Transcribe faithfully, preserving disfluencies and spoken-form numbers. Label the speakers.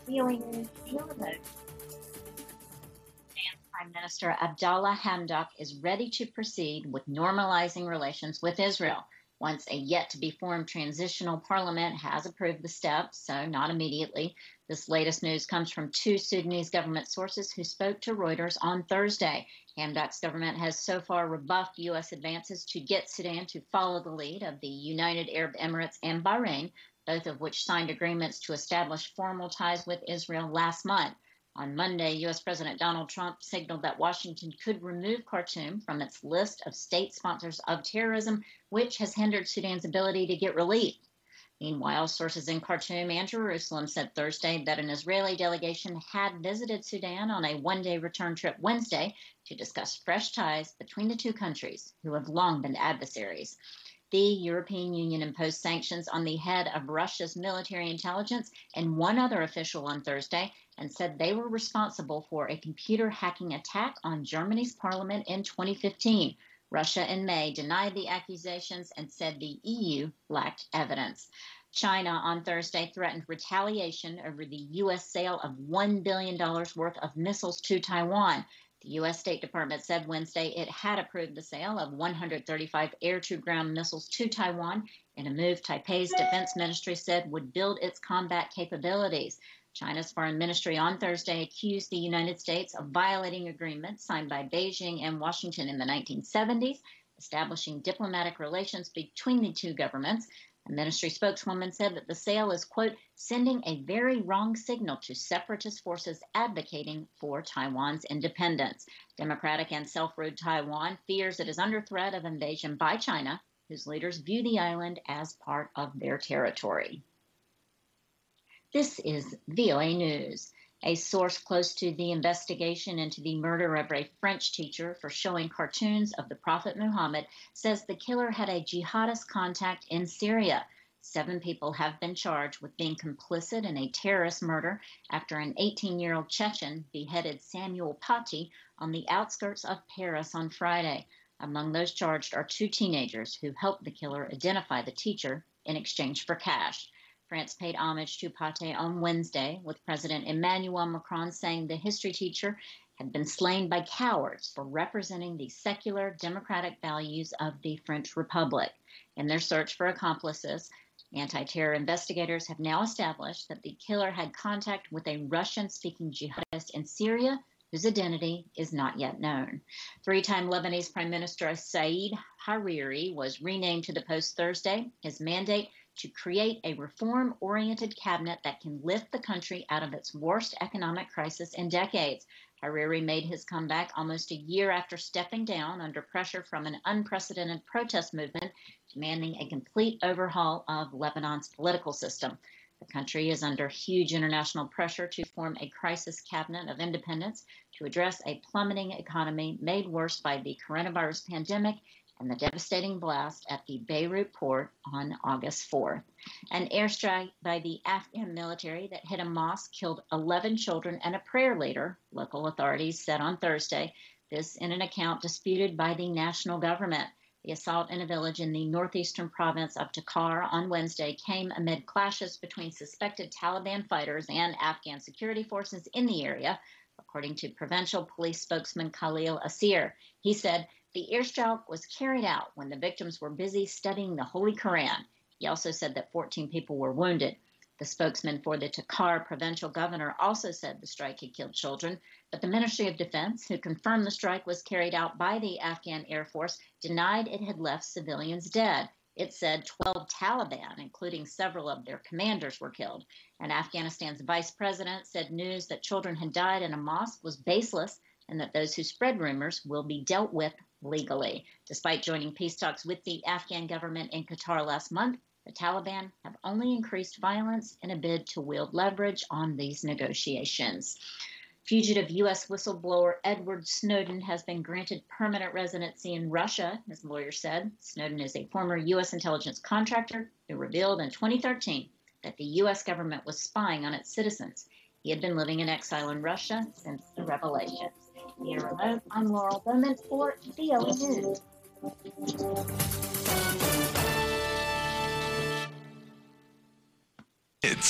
Speaker 1: Prime Minister Abdallah Hamdok is ready to proceed with normalizing relations with Israel once a yet-to-be-formed transitional parliament has approved the steps, so not immediately. This latest news comes from two Sudanese government sources who spoke to Reuters on Thursday. Hamdok's government has so far rebuffed U S advances to get Sudan to follow the lead of the United Arab Emirates and Bahrain, both of which signed agreements to establish formal ties with Israel last month. On Monday, U S President Donald Trump signaled that Washington could remove Khartoum from its list of state sponsors of terrorism, which has hindered Sudan's ability to get relief. Meanwhile, sources in Khartoum and Jerusalem said Thursday that an Israeli delegation had visited Sudan on a one-day return trip Wednesday to discuss fresh ties between the two countries, who have long been adversaries. The European Union imposed sanctions on the head of Russia's military intelligence and one other official on Thursday and said they were responsible for a computer hacking attack on Germany's parliament in twenty fifteen. Russia in May denied the accusations and said the E U lacked evidence. China on Thursday threatened retaliation over the U S sale of one billion dollars worth of missiles to Taiwan. The U S State Department said Wednesday it had approved the sale of one hundred thirty-five air-to-ground missiles to Taiwan in a move Taipei's defense ministry said would build its combat capabilities. China's foreign ministry on Thursday accused the United States of violating agreements signed by Beijing and Washington in the nineteen seventies, establishing diplomatic relations between the two governments. A ministry spokeswoman said that the sale is, quote, sending a very wrong signal to separatist forces advocating for Taiwan's independence. Democratic and self-ruled Taiwan fears it is under threat of invasion by China, whose leaders view the island as part of their territory. This is V O A News. A source close to the investigation into the murder of a French teacher for showing cartoons of the Prophet Muhammad says the killer had a jihadist contact in Syria. Seven people have been charged with being complicit in a terrorist murder after an eighteen-year-old Chechen beheaded Samuel Paty on the outskirts of Paris on Friday. Among those charged are two teenagers who helped the killer identify the teacher in exchange for cash. France paid homage to Paty on Wednesday, with President Emmanuel Macron saying the history teacher had been slain by cowards for representing the secular democratic values of the French Republic. In their search for accomplices, anti-terror investigators have now established that the killer had contact with a Russian-speaking jihadist in Syria whose identity is not yet known. Three-time Lebanese Prime Minister Said Hariri was renamed to the post Thursday. His mandate to create a reform-oriented cabinet that can lift the country out of its worst economic crisis in decades. Hariri made his comeback almost a year after stepping down under pressure from an unprecedented protest movement demanding a complete overhaul of Lebanon's political system. The country is under huge international pressure to form a crisis cabinet of independence to address a plummeting economy made worse by the coronavirus pandemic and the devastating blast at the Beirut port on August fourth. An airstrike by the Afghan military that hit a mosque killed eleven children and a prayer leader, local authorities said on Thursday, this in an account disputed by the national government. The assault in a village in the northeastern province of Takhar on Wednesday came amid clashes between suspected Taliban fighters and Afghan security forces in the area, according to provincial police spokesman Khalil Asir. He said the airstrike was carried out when the victims were busy studying the Holy Quran. He also said that fourteen people were wounded. The spokesman for the Takhar provincial governor also said the strike had killed children, but the Ministry of Defense, who confirmed the strike was carried out by the Afghan Air Force, denied it had left civilians dead. It said twelve Taliban, including several of their commanders, were killed. And Afghanistan's vice president said news that children had died in a mosque was baseless and that those who spread rumors will be dealt with legally. Despite joining peace talks with the Afghan government in Qatar last month, the Taliban have only increased violence in a bid to wield leverage on these negotiations. Fugitive U S whistleblower Edward Snowden has been granted permanent residency in Russia, his lawyer said. Snowden is a former U S intelligence contractor who revealed in twenty thirteen that the U S government was spying on its citizens. He had been living in exile in Russia since the revelations. Via remote, I'm Laurel Bowman for V O A News.
Speaker 2: It's